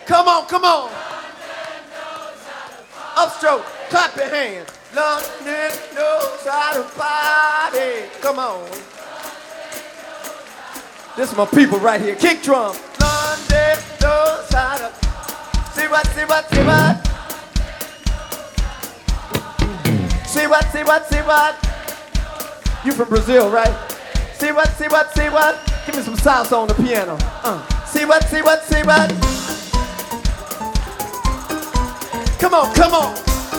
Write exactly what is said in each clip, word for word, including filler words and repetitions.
Come on, come on. Upstroke, clap your hands. London knows how to party. Come on. This is my people right here. Kick drum. London knows how to. See what, see what, see what. See what, see what, see what. You from Brazil, right? See what, see what, see what. Give me some salsa on the piano. Uh. See what, see what, see what. Come on, come on.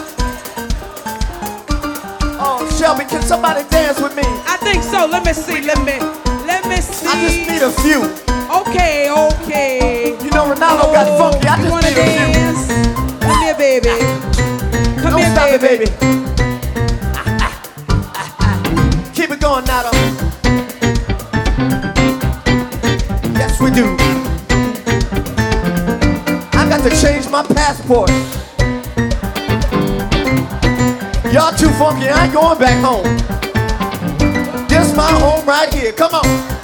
Oh, Shelby, can somebody dance with me? I think so. Let me see. Let me. Let me see. I just need a few. Okay, okay. You know Ronaldo oh, got funky. I just wanna need dance? a few. Come here, baby. Come Don't here, stop baby. it, baby. Keep it going, Nado. Yes, we do. I got to change my passport. Y'all too funky, I ain't going back home. This my home right here, come on.